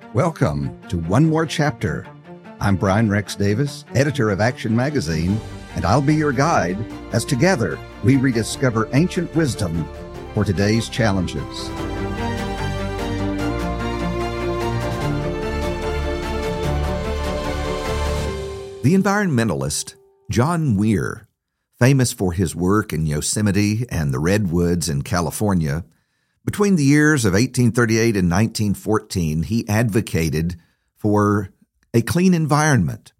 Welcome to One More Chapter. I'm Brian Rex Davis, editor of Action Magazine, and I'll be your guide as together we rediscover ancient wisdom for today's challenges. The environmentalist John Muir, famous for his work in Yosemite and the redwoods in California, between the years of 1838 and 1914, he advocated for a clean environment.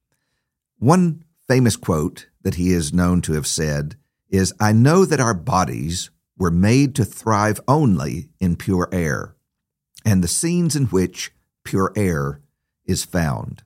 One famous quote that he is known to have said is, "I know that our bodies were made to thrive only in pure air, and the scenes in which pure air is found."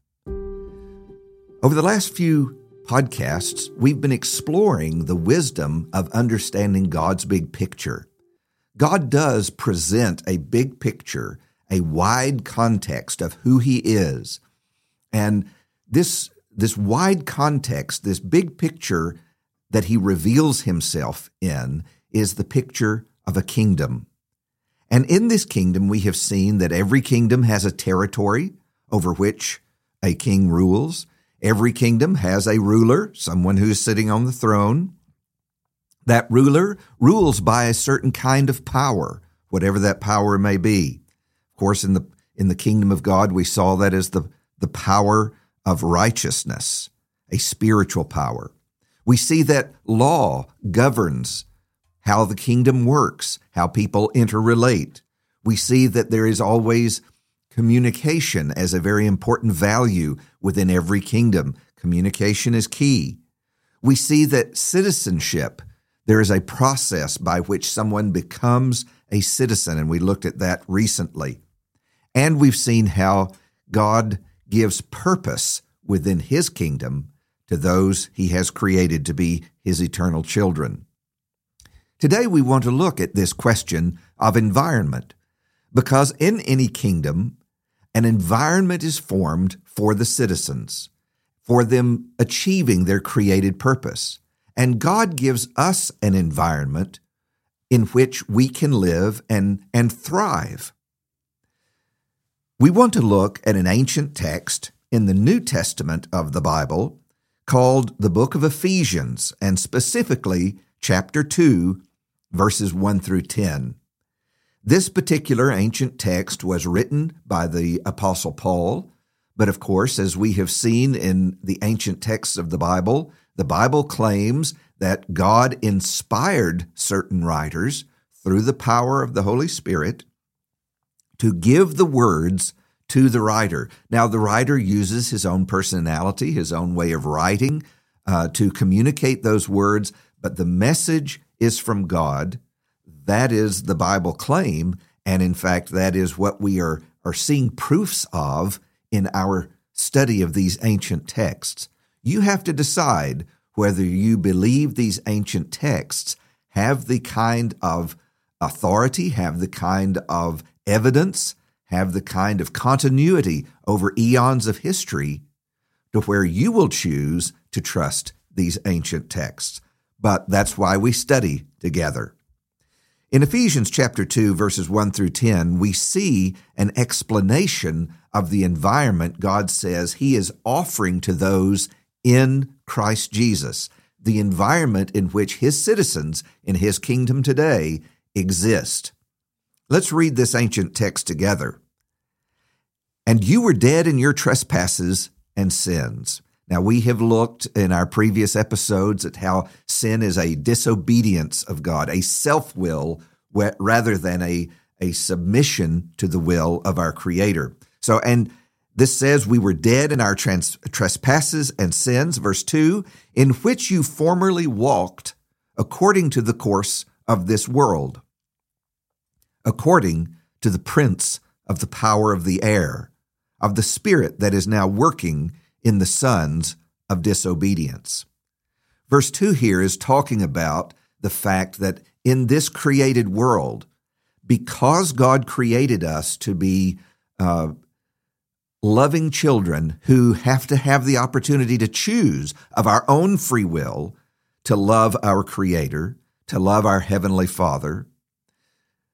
Over the last few podcasts, we've been exploring the wisdom of understanding God's big picture. God does present a big picture, a wide context of who He is. And this wide context, this big picture that He reveals Himself in, is the picture of a kingdom. And in this kingdom, we have seen that every kingdom has a territory over which a king rules. Every kingdom has a ruler, someone who's sitting on the throne. That ruler rules by a certain kind of power, whatever that power may be. Of course, in the kingdom of God, we saw that as the power of righteousness, a spiritual power. We see that law governs how the kingdom works, how people interrelate. We see that there is always communication as a very important value within every kingdom. Communication is key. We see that citizenship, there is a process by which someone becomes a citizen, and we looked at that recently. And we've seen how God gives purpose within His kingdom to those He has created to be His eternal children. Today we want to look at this question of environment, because in any kingdom, an environment is formed for the citizens, for them achieving their created purpose. And God gives us an environment in which we can live and thrive. We want to look at an ancient text in the New Testament of the Bible called the book of Ephesians, and specifically chapter 2, verses 1 through 10. This particular ancient text was written by the Apostle Paul, but of course, as we have seen in the ancient texts of the Bible claims that God inspired certain writers through the power of the Holy Spirit to give the words to the writer. Now, the writer uses his own personality, his own way of writing to communicate those words, but the message is from God. That is the Bible claim, and in fact, that is what we are seeing proofs of in our study of these ancient texts. You have to decide whether you believe these ancient texts have the kind of authority, have the kind of evidence, have the kind of continuity over eons of history to where you will choose to trust these ancient texts. But that's why we study together. In Ephesians chapter 2, verses 1 through 10, we see an explanation of the environment God says He is offering to those in Christ Jesus, the environment in which His citizens in His kingdom today exist. Let's read this ancient text together. "And you were dead in your trespasses and sins." Now, we have looked in our previous episodes at how sin is a disobedience of God, a self-will rather than a submission to the will of our Creator. So, and this says, "We were dead in our trespasses and sins," verse 2, "in which you formerly walked according to the course of this world, according to the prince of the power of the air, of the spirit that is now working in the sons of disobedience." Verse 2 here is talking about the fact that in this created world, because God created us to be loving children who have to have the opportunity to choose of our own free will to love our Creator, to love our Heavenly Father,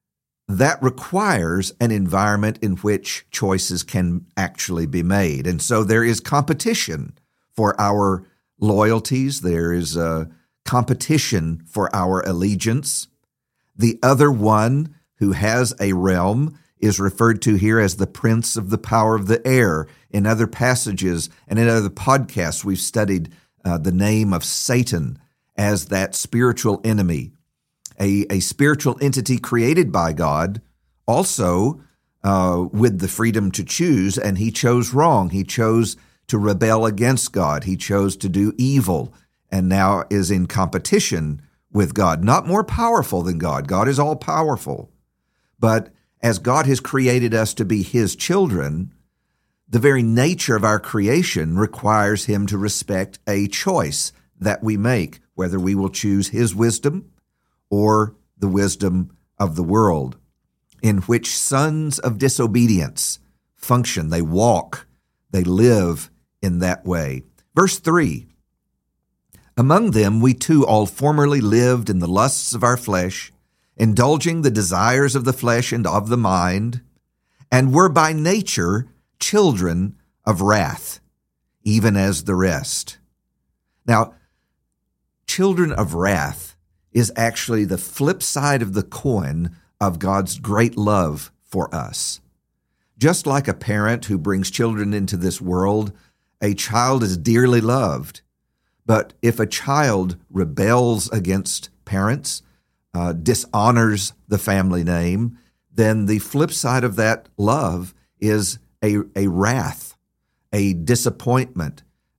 that requires an environment in which choices can actually be made. And so there is competition for our loyalties. There is a competition for our allegiance. The other one who has a realm is referred to here as the prince of the power of the air. In other passages and in other podcasts, we've studied the name of Satan as that spiritual enemy, a spiritual entity created by God, also with the freedom to choose, and he chose wrong. He chose to rebel against God. He chose to do evil, and now is in competition with God. Not more powerful than God. God is all powerful. But as God has created us to be his children, the very nature of our creation requires him to respect a choice that we make, whether we will choose his wisdom or the wisdom of the world, in which sons of disobedience function. They walk, they live in that way. Verse 3, among them we too all formerly lived in the lusts of our flesh, indulging the desires of the flesh and of the mind, and were by nature children of wrath, even as the rest. Now, children of wrath is actually the flip side of the coin of God's great love for us. Just like a parent who brings children into this world, a child is dearly loved. But if a child rebels against parents, dishonors the family name, then the flip side of that love is a wrath, a disappointment,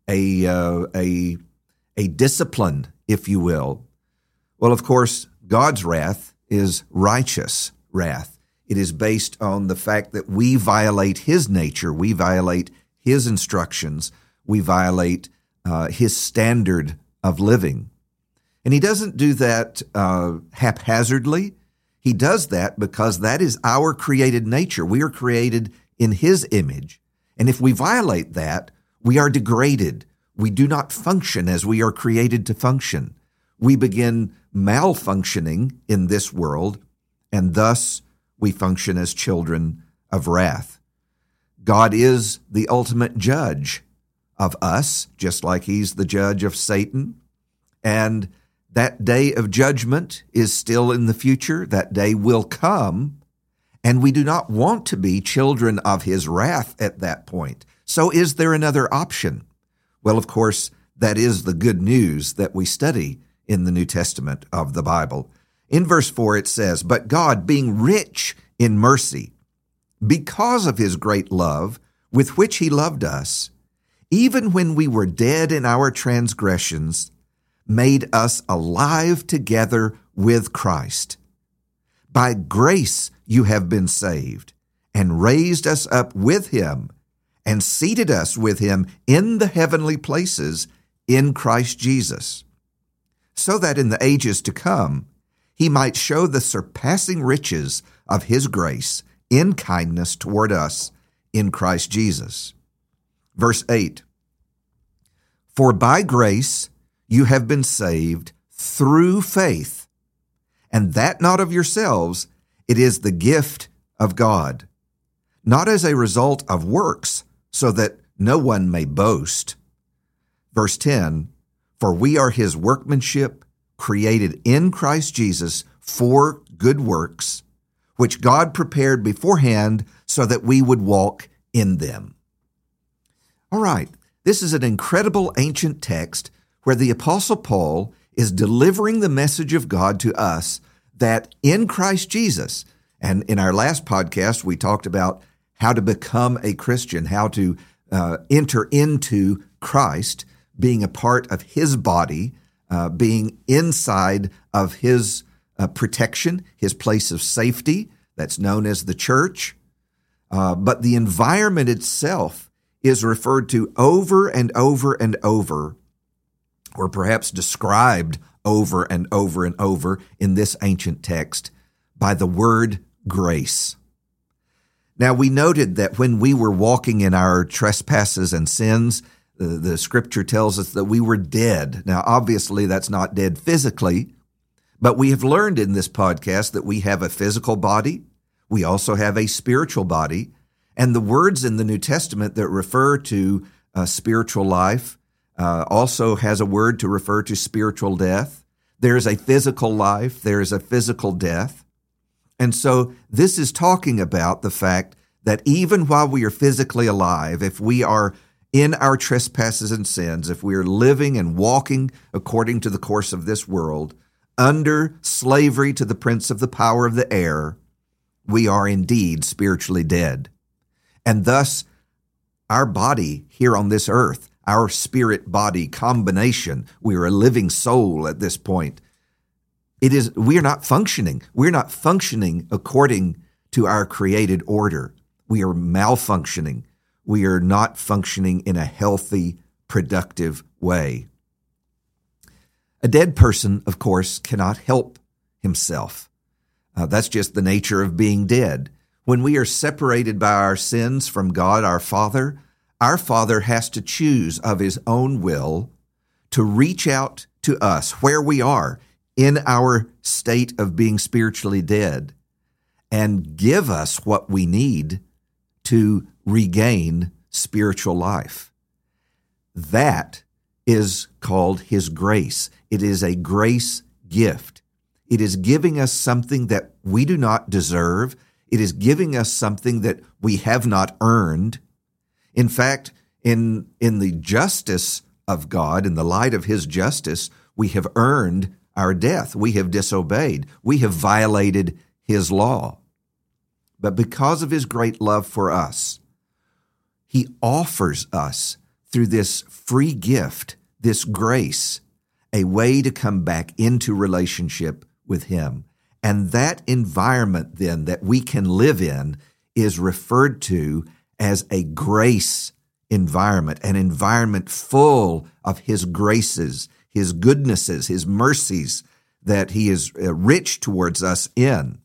a discipline, if you will. Well, of course, God's wrath is righteous wrath. It is based on the fact that we violate his nature, we violate his instructions, we violate his standard of living. And he doesn't do that haphazardly. He does that because that is our created nature. We are created in his image. And if we violate that, we are degraded. We do not function as we are created to function. We begin malfunctioning in this world, and thus we function as children of wrath. God is the ultimate judge of us, just like he's the judge of Satan. And that day of judgment is still in the future. That day will come, and we do not want to be children of his wrath at that point. So is there another option? Well, of course, that is the good news that we study in the New Testament of the Bible. In verse 4 it says, "But God, being rich in mercy, because of his great love with which he loved us, even when we were dead in our transgressions, made us alive together with Christ. By grace you have been saved, and raised us up with him, and seated us with him in the heavenly places in Christ Jesus, so that in the ages to come he might show the surpassing riches of his grace in kindness toward us in Christ Jesus." Verse 8, "For by grace you have been saved through faith, and that not of yourselves, it is the gift of God, not as a result of works, so that no one may boast." Verse 10, "For we are his workmanship, created in Christ Jesus for good works, which God prepared beforehand so that we would walk in them." All right, this is an incredible ancient text where the Apostle Paul is delivering the message of God to us that in Christ Jesus, and in our last podcast, we talked about how to become a Christian, how to enter into Christ, being a part of his body, being inside of his protection, his place of safety, that's known as the church. But the environment itself is referred to over and over and over, or perhaps described over and over and over in this ancient text by the word grace. Now, we noted that when we were walking in our trespasses and sins, the scripture tells us that we were dead. Now, obviously, that's not dead physically, but we have learned in this podcast that we have a physical body, We also have a spiritual body. And the words in the New Testament that refer to spiritual life also has a word to refer to spiritual death. There's a physical life. There's a physical death. And so this is talking about the fact that even while we are physically alive, if we are in our trespasses and sins, if we are living and walking according to the course of this world, under slavery to the prince of the power of the air, we are indeed spiritually dead. And thus, our body here on this earth, our spirit-body combination, we are a living soul at this point. We are not functioning. We're not functioning according to our created order. We are malfunctioning. We are not functioning in a healthy, productive way. A dead person, of course, cannot help himself. That's just the nature of being dead. When we are separated by our sins from God, our Father has to choose of his own will to reach out to us where we are in our state of being spiritually dead and give us what we need to regain spiritual life. That is called his grace. It is a grace gift. It is giving us something that we do not deserve. It is giving us something that we have not earned. In fact, in the justice of God, in the light of his justice, we have earned our death. We have disobeyed. We have violated his law. But because of his great love for us, he offers us through this free gift, this grace, a way to come back into relationship with him. And that environment then that we can live in is referred to as a grace environment, an environment full of his graces, his goodnesses, his mercies that he is rich towards us in.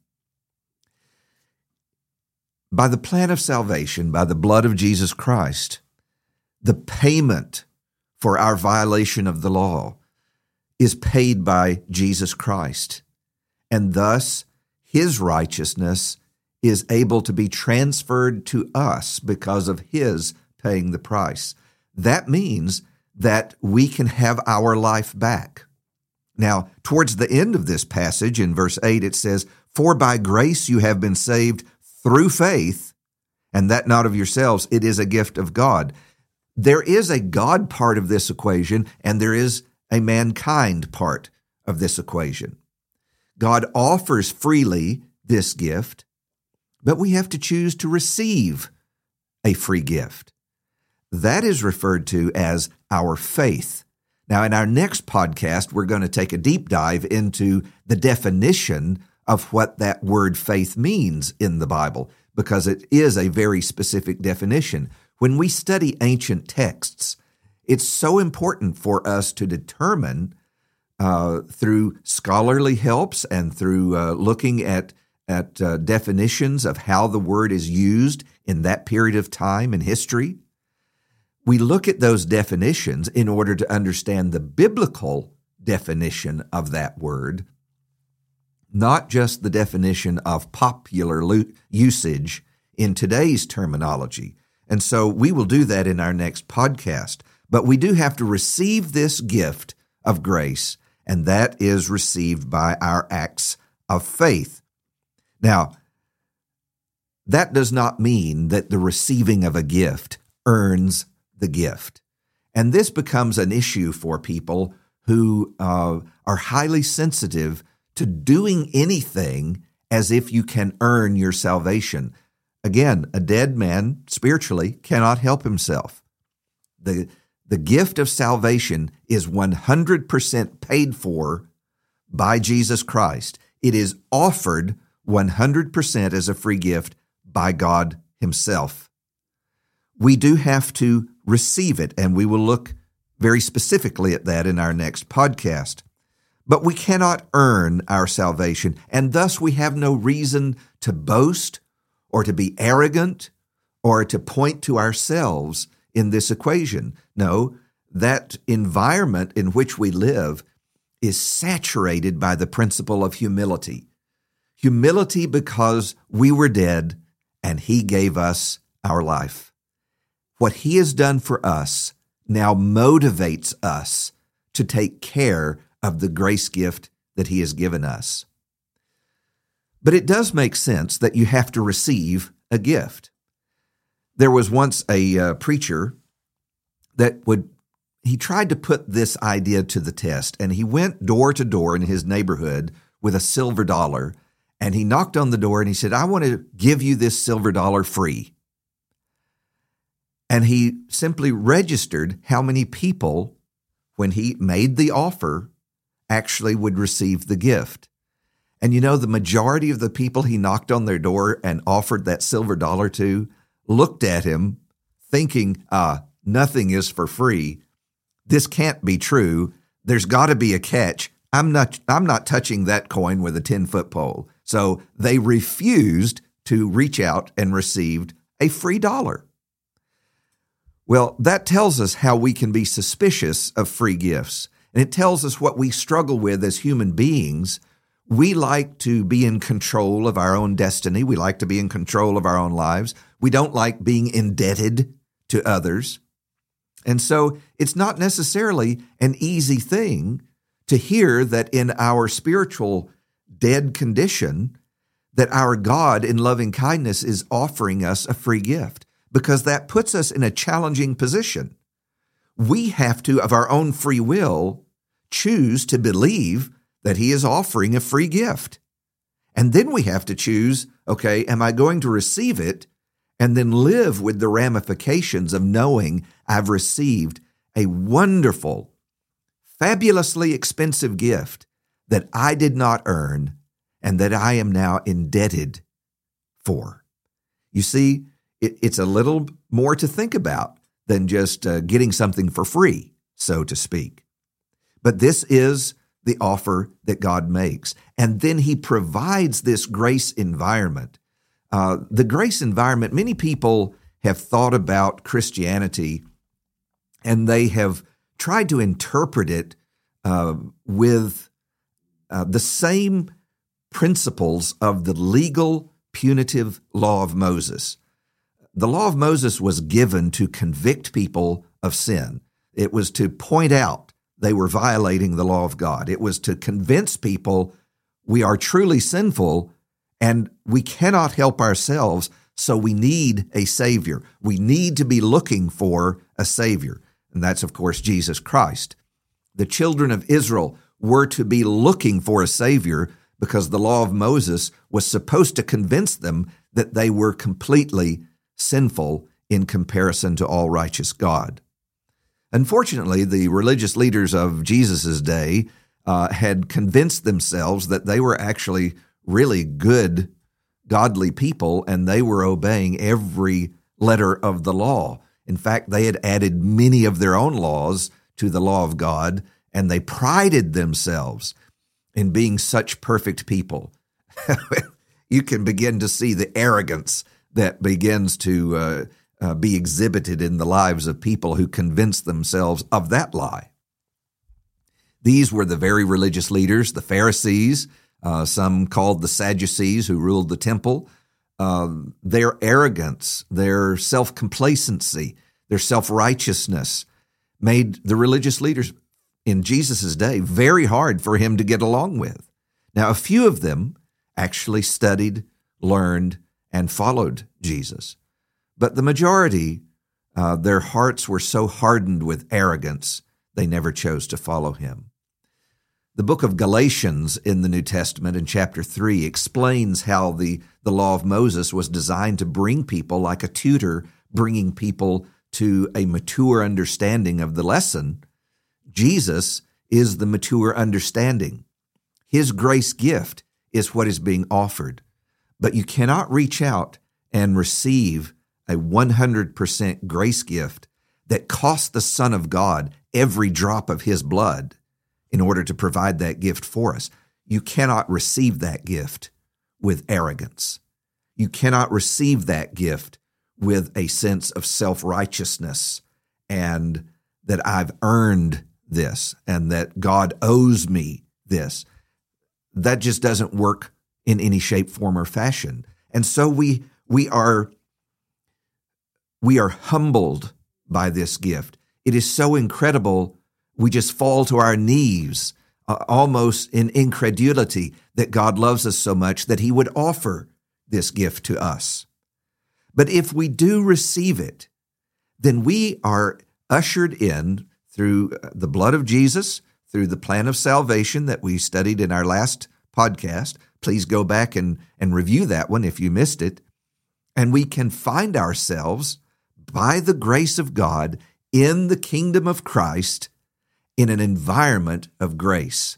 By the plan of salvation, by the blood of Jesus Christ, the payment for our violation of the law is paid by Jesus Christ. And thus, his righteousness is able to be transferred to us because of his paying the price. That means that we can have our life back. Now, towards the end of this passage, in verse 8, it says, "For by grace you have been saved through faith, and that not of yourselves, it is a gift of God." There is a God part of this equation, and there is a mankind part of this equation. God offers freely this gift, but we have to choose to receive a free gift. That is referred to as our faith. Now, in our next podcast, we're going to take a deep dive into the definition of what that word faith means in the Bible, because it is a very specific definition. When we study ancient texts, it's so important for us to determine through scholarly helps and through looking at definitions of how the word is used in that period of time in history. We look at those definitions in order to understand the biblical definition of that word, not just the definition of popular usage in today's terminology. And so we will do that in our next podcast. But we do have to receive this gift of grace, and that is received by our acts of faith. Now, that does not mean that the receiving of a gift earns the gift. And this becomes an issue for people who are highly sensitive to doing anything as if you can earn your salvation. Again, a dead man spiritually cannot help himself. The gift of salvation is 100% paid for by Jesus Christ. It is offered 100% as a free gift by God himself. We do have to receive it, and we will look very specifically at that in our next podcast. But we cannot earn our salvation, and thus we have no reason to boast or to be arrogant or to point to ourselves in this equation. No, that environment in which we live is saturated by the principle of humility. Humility because we were dead and he gave us our life. What he has done for us now motivates us to take care of the grace gift that he has given us. But it does make sense that you have to receive a gift. There was once a preacher he tried to put this idea to the test, and he went door to door in his neighborhood with a silver dollar, and he knocked on the door and he said, "I want to give you this silver dollar free." And he simply registered how many people, when he made the offer, actually would receive the gift. And the majority of the people he knocked on their door and offered that silver dollar to looked at him thinking, nothing is for free. This can't be true. There's got to be a catch. I'm not touching that coin with a 10-foot pole. So they refused to reach out and received a free dollar. Well, that tells us how we can be suspicious of free gifts. And it tells us what we struggle with as human beings. We like to be in control of our own destiny. We like to be in control of our own lives. We don't like being indebted to others. And so it's not necessarily an easy thing to hear that in our spiritual dead condition, that our God in loving kindness is offering us a free gift, because that puts us in a challenging position. We have to, of our own free will, choose to believe that he is offering a free gift. And then we have to choose, okay, am I going to receive it and then live with the ramifications of knowing I've received a wonderful, fabulously expensive gift that I did not earn and that I am now indebted for? You see, it's a little more to think about than just getting something for free, so to speak. But this is the offer that God makes. And then he provides this grace environment. The grace environment, many people have thought about Christianity and they have tried to interpret it with the same principles of the legal punitive law of Moses. The law of Moses was given to convict people of sin. It was to point out they were violating the law of God. It was to convince people we are truly sinful and we cannot help ourselves, so we need a Savior. We need to be looking for a Savior, and that's, of course, Jesus Christ. The children of Israel were to be looking for a Savior because the law of Moses was supposed to convince them that they were completely sinful in comparison to all righteous God. Unfortunately, the religious leaders of Jesus' day had convinced themselves that they were actually really good, godly people, and they were obeying every letter of the law. In fact, they had added many of their own laws to the law of God, and they prided themselves in being such perfect people. You can begin to see the arrogance that begins to be exhibited in the lives of people who convince themselves of that lie. These were the very religious leaders, the Pharisees, some called the Sadducees, who ruled the temple. Their arrogance, their self-complacency, their self-righteousness made the religious leaders in Jesus' day very hard for him to get along with. Now, a few of them actually studied, learned, and followed Jesus. But the majority, their hearts were so hardened with arrogance, they never chose to follow him. The book of Galatians in the New Testament in chapter 3 explains how the law of Moses was designed to bring people like a tutor, bringing people to a mature understanding of the lesson. Jesus is the mature understanding. His grace gift is what is being offered. But you cannot reach out and receive a 100% grace gift that cost the Son of God every drop of his blood in order to provide that gift for us. You cannot receive that gift with arrogance. You cannot receive that gift with a sense of self-righteousness and that I've earned this and that God owes me this. That just doesn't work in any shape, form, or fashion. And so we are humbled by this gift. It is so incredible, we just fall to our knees, almost in incredulity that God loves us so much that he would offer this gift to us. But if we do receive it, then we are ushered in through the blood of Jesus, through the plan of salvation that we studied in our last podcast. Please go back and review that one if you missed it. And we can find ourselves, by the grace of God, in the kingdom of Christ, in an environment of grace.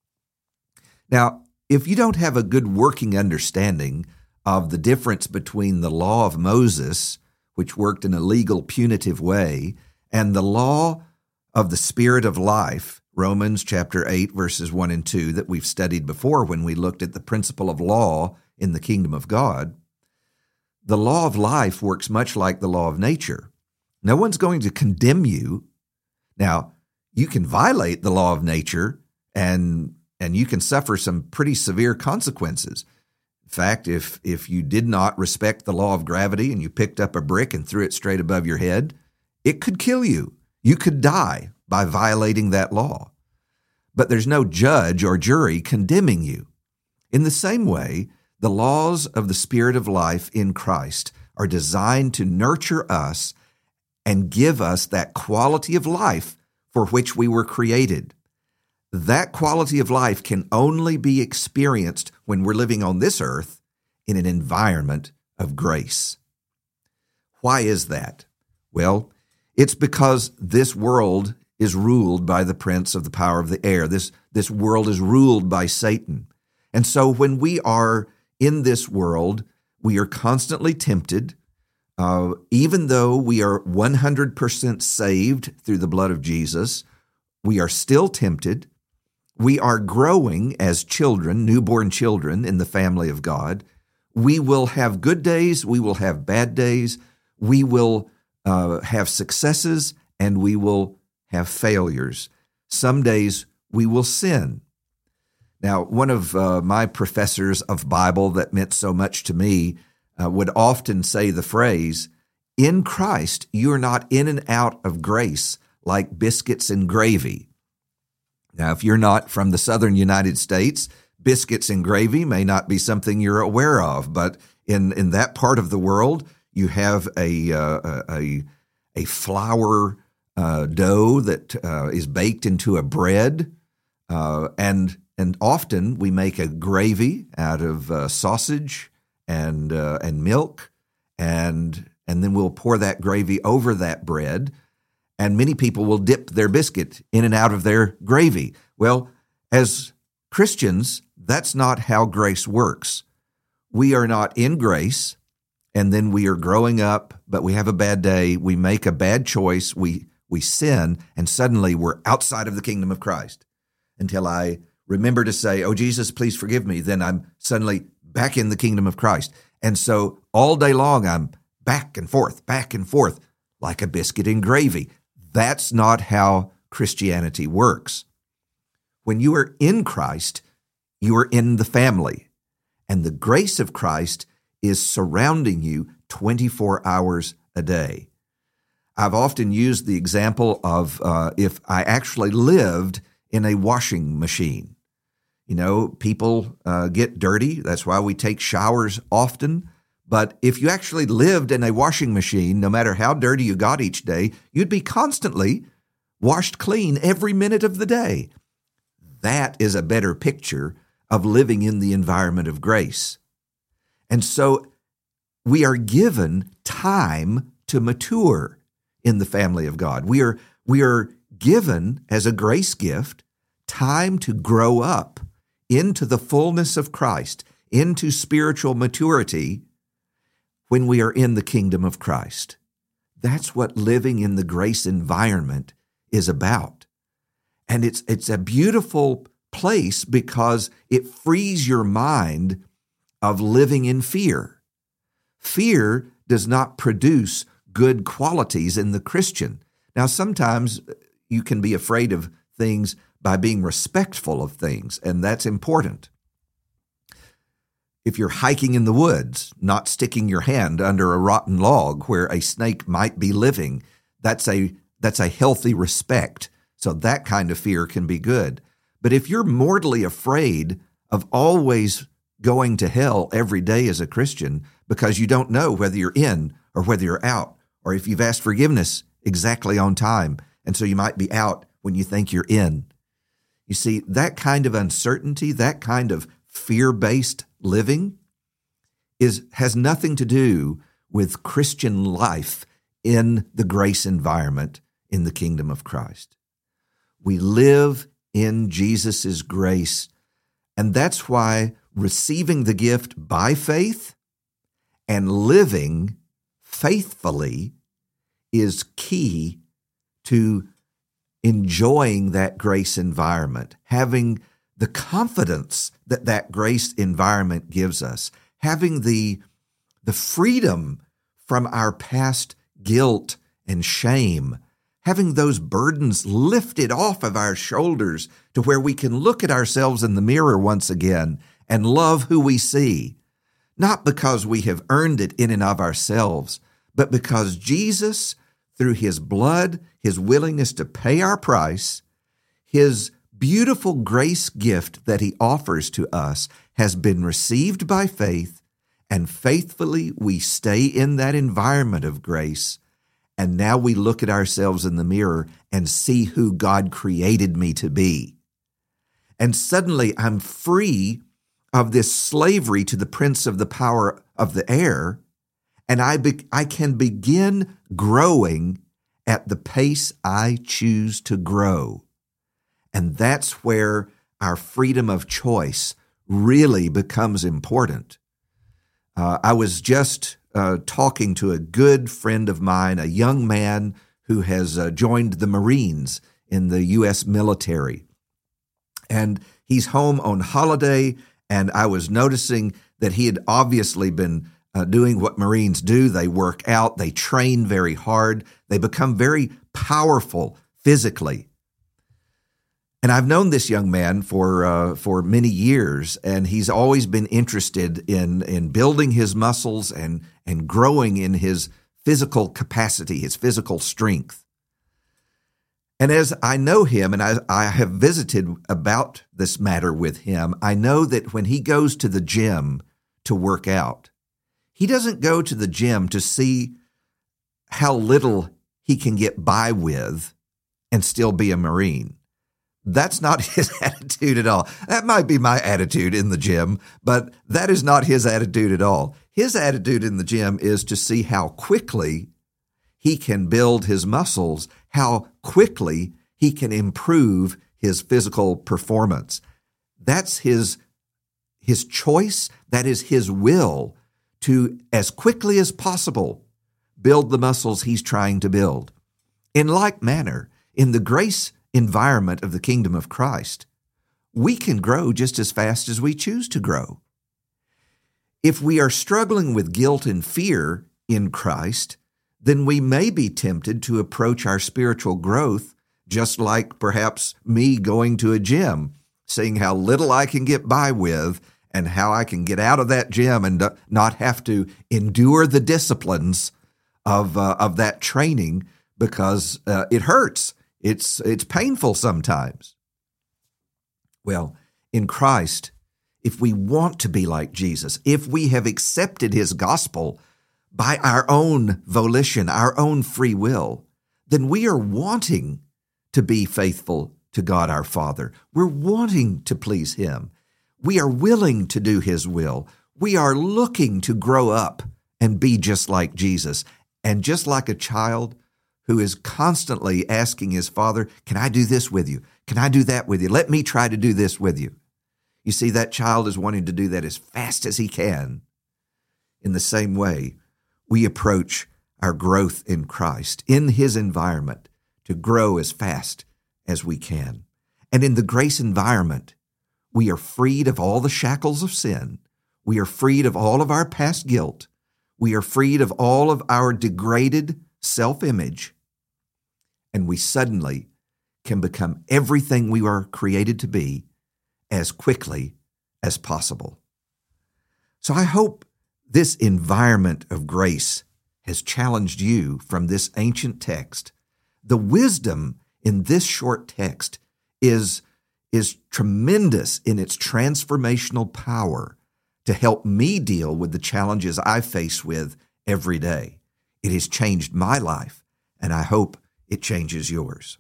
Now, if you don't have a good working understanding of the difference between the law of Moses, which worked in a legal, punitive way, and the law of the Spirit of life, Romans chapter 8, verses 1 and 2, that we've studied before when we looked at the principle of law in the kingdom of God, the law of life works much like the law of nature. No one's going to condemn you. Now, you can violate the law of nature and you can suffer some pretty severe consequences. In fact, if you did not respect the law of gravity and you picked up a brick and threw it straight above your head, it could kill you. You could die by violating that law. But there's no judge or jury condemning you. In the same way, the laws of the Spirit of life in Christ are designed to nurture us and give us that quality of life for which we were created. That quality of life can only be experienced when we're living on this earth in an environment of grace. Why is that? Well, it's because this world is ruled by the prince of the power of the air. This world is ruled by Satan. And so when we are in this world, we are constantly tempted. Even though we are 100% saved through the blood of Jesus, we are still tempted. We are growing as children, newborn children in the family of God. We will have good days. We will have bad days. We will have successes and we will have failures. Some days we will sin. Now, one of my professors of Bible that meant so much to me would often say the phrase, "In Christ, you're not in and out of grace like biscuits and gravy." Now, if you're not from the southern United States, biscuits and gravy may not be something you're aware of, but in that part of the world, you have a flour dough that is baked into a bread, and often we make a gravy out of sausage and milk, and then we'll pour that gravy over that bread. And many people will dip their biscuit in and out of their gravy. Well, as Christians, that's not how grace works. We are not in grace, and then we are growing up, but we have a bad day. We make a bad choice. We sin, and suddenly we're outside of the kingdom of Christ. Until I remember to say, "Oh, Jesus, please forgive me," then I'm suddenly back in the kingdom of Christ. And so all day long, I'm back and forth, like a biscuit and gravy. That's not how Christianity works. When you are in Christ, you are in the family, and the grace of Christ is surrounding you 24 hours a day. I've often used the example of if I actually lived in a washing machine. You know, people get dirty. That's why we take showers often. But if you actually lived in a washing machine, no matter how dirty you got each day, you'd be constantly washed clean every minute of the day. That is a better picture of living in the environment of grace. And so we are given time to mature in the family of God. We are given as a grace gift time to grow up into the fullness of Christ, into spiritual maturity when we are in the kingdom of Christ. That's what living in the grace environment is about. And it's a beautiful place because it frees your mind of living in fear. Fear does not produce good qualities in the Christian. Now, sometimes you can be afraid of things by being respectful of things, and that's important. If you're hiking in the woods, not sticking your hand under a rotten log where a snake might be living, that's a healthy respect. So that kind of fear can be good. But if you're mortally afraid of always going to hell every day as a Christian because you don't know whether you're in or whether you're out, or if you've asked forgiveness exactly on time, and so you might be out when you think you're in. You see, that kind of uncertainty, that kind of fear-based living has nothing to do with Christian life in the grace environment in the kingdom of Christ. We live in Jesus' grace, and that's why receiving the gift by faith and living faithfully is key to enjoying that grace environment, having the confidence that that grace environment gives us, having the freedom from our past guilt and shame, having those burdens lifted off of our shoulders to where we can look at ourselves in the mirror once again and love who we see, not because we have earned it in and of ourselves, but because Jesus, through his blood, his willingness to pay our price, his beautiful grace gift that he offers to us has been received by faith, and faithfully we stay in that environment of grace. And now we look at ourselves in the mirror and see who God created me to be. And suddenly I'm free of this slavery to the prince of the power of the air, and I can begin growing at the pace I choose to grow. And that's where our freedom of choice really becomes important. I was just talking to a good friend of mine, a young man who has joined the Marines in the U.S. military. And he's home on holiday, and I was noticing that he had obviously been doing what Marines do. They work out, they train very hard, they become very powerful physically. And I've known this young man for many years, and he's always been interested in building his muscles and growing in his physical capacity, his physical strength. And as I know him, and I have visited about this matter with him, I know that when he goes to the gym to work out, he doesn't go to the gym to see how little he can get by with and still be a Marine. That's not his attitude at all. That might be my attitude in the gym, but that is not his attitude at all. His attitude in the gym is to see how quickly he can build his muscles, how quickly he can improve his physical performance. That's his choice. That is his will to, as quickly as possible, build the muscles he's trying to build. In like manner, in the grace environment of the kingdom of Christ, we can grow just as fast as we choose to grow. If we are struggling with guilt and fear in Christ, then we may be tempted to approach our spiritual growth just like perhaps me going to a gym, seeing how little I can get by with and how I can get out of that gym and not have to endure the disciplines of that training because it hurts. It's painful sometimes. Well, in Christ, if we want to be like Jesus, if we have accepted his gospel by our own volition, our own free will, then we are wanting to be faithful to God our Father. We're wanting to please him. We are willing to do his will. We are looking to grow up and be just like Jesus. And just like a child who is constantly asking his father, can I do this with you? Can I do that with you? Let me try to do this with you. You see, that child is wanting to do that as fast as he can. In the same way, we approach our growth in Christ, in his environment, to grow as fast as we can. And in the grace environment, we are freed of all the shackles of sin. We are freed of all of our past guilt. We are freed of all of our degraded self-image. And we suddenly can become everything we were created to be as quickly as possible. So I hope this environment of grace has challenged you from this ancient text. The wisdom in this short text is tremendous in its transformational power to help me deal with the challenges I face with every day. It has changed my life, and I hope it changes yours.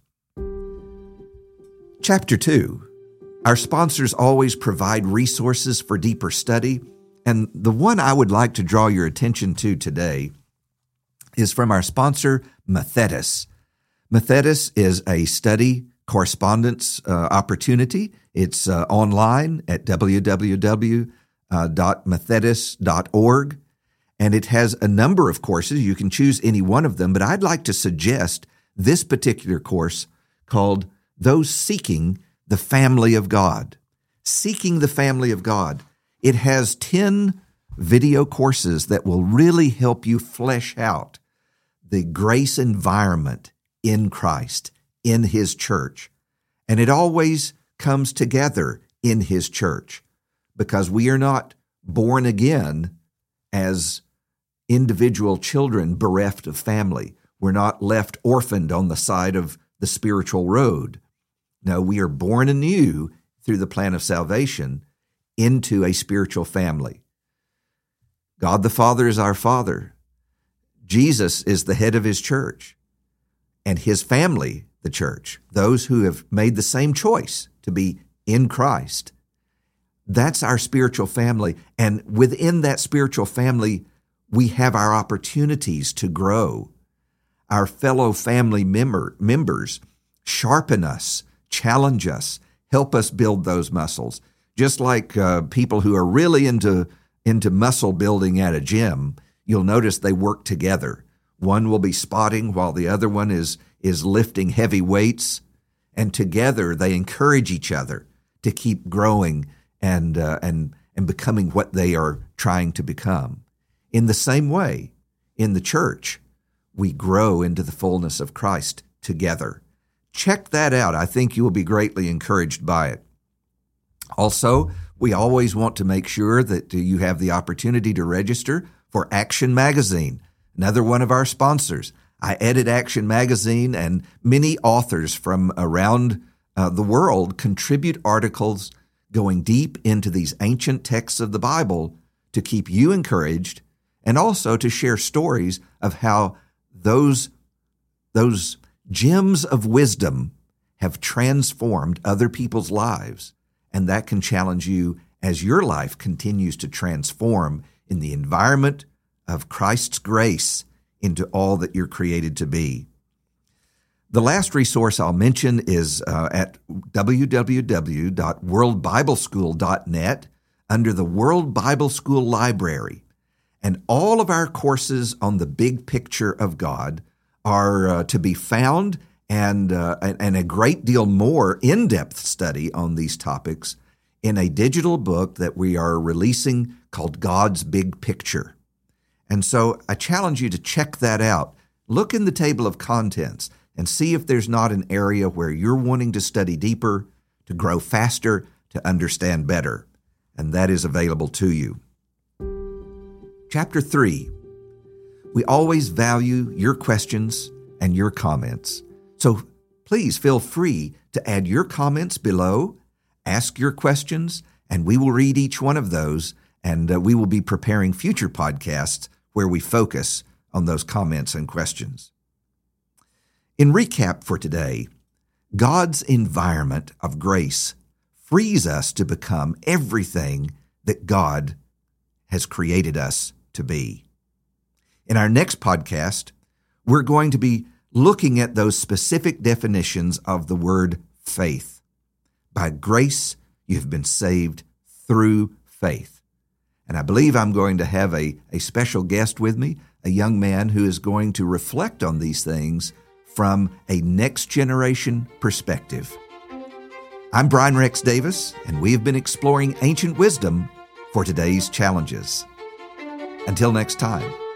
Chapter 2. Our sponsors always provide resources for deeper study, and the one I would like to draw your attention to today is from our sponsor, Mathetes. Mathetes is a study correspondence opportunity. It's online at www.mathetes.org, and it has a number of courses. You can choose any one of them, but I'd like to suggest this particular course called Those Seeking the Family of God. Seeking the Family of God. It has 10 video courses that will really help you flesh out the grace environment in Christ, in His church. And it always comes together in His church because we are not born again as individual children bereft of family. We're not left orphaned on the side of the spiritual road. No, we are born anew through the plan of salvation into a spiritual family. God the Father is our Father. Jesus is the head of His church, and His family, the church, those who have made the same choice to be in Christ. That's our spiritual family, and within that spiritual family, we have our opportunities to grow. Our fellow family members sharpen us, challenge us, help us build those muscles. Just like people who are really into muscle building at a gym, you'll notice they work together. One will be spotting while the other one is lifting heavy weights, and together they encourage each other to keep growing and becoming what they are trying to become. In the same way, in the church, we grow into the fullness of Christ together. Check that out. I think you will be greatly encouraged by it. Also, we always want to make sure that you have the opportunity to register for Action Magazine, another one of our sponsors. I edit Action Magazine, and many authors from around the world contribute articles going deep into these ancient texts of the Bible to keep you encouraged and also to share stories of how those gems of wisdom have transformed other people's lives. And that can challenge you as your life continues to transform in the environment of Christ's grace into all that you're created to be. The last resource I'll mention is at www.worldbibleschool.net under the World Bible School Library. And all of our courses on the big picture of God are to be found, and a great deal more in-depth study on these topics in a digital book that we are releasing called God's Big Picture. And so I challenge you to check that out. Look in the table of contents and see if there's not an area where you're wanting to study deeper, to grow faster, to understand better. And that is available to you. Chapter 3. We always value your questions and your comments. So please feel free to add your comments below, ask your questions, and we will read each one of those, and we will be preparing future podcasts where we focus on those comments and questions. In recap for today, God's environment of grace frees us to become everything that God has created us to be. In our next podcast, we're going to be looking at those specific definitions of the word faith. By grace, you have been saved through faith. And I believe I'm going to have a special guest with me, a young man who is going to reflect on these things from a next generation perspective. I'm Brian Rex Davis, and we have been exploring ancient wisdom for today's challenges. Until next time.